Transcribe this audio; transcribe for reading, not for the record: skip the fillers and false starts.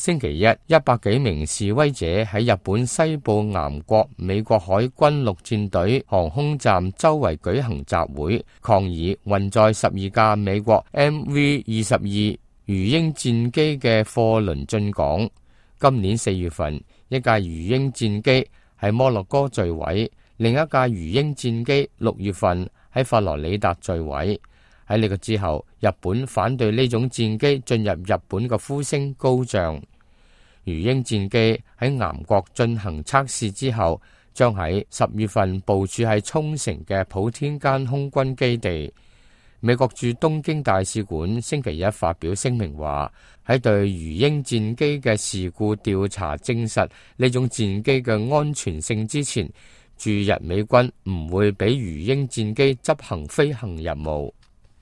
星期一，100幾名示威者喺日本西部岩國美國海軍陸戰隊航空站周圍舉行集會，抗議運載12架美國 MV-22魚鷹戰機嘅貨輪進港。今年4月份，一架魚鷹戰機喺摩洛哥墜毀，另一架魚鷹戰機6月份喺佛羅里達墜毀。喺呢個之後，日本反對呢種戰機進入日本嘅呼聲高漲。魚鷹戰機喺岩國進行測試之後，將喺10月份部署喺沖繩嘅普天間空軍基地。美國駐東京大使館星期一發表聲明話，喺對魚鷹戰機嘅事故調查證實呢種戰機嘅安全性之前，駐日美軍唔會俾魚鷹戰機執行飛行任務。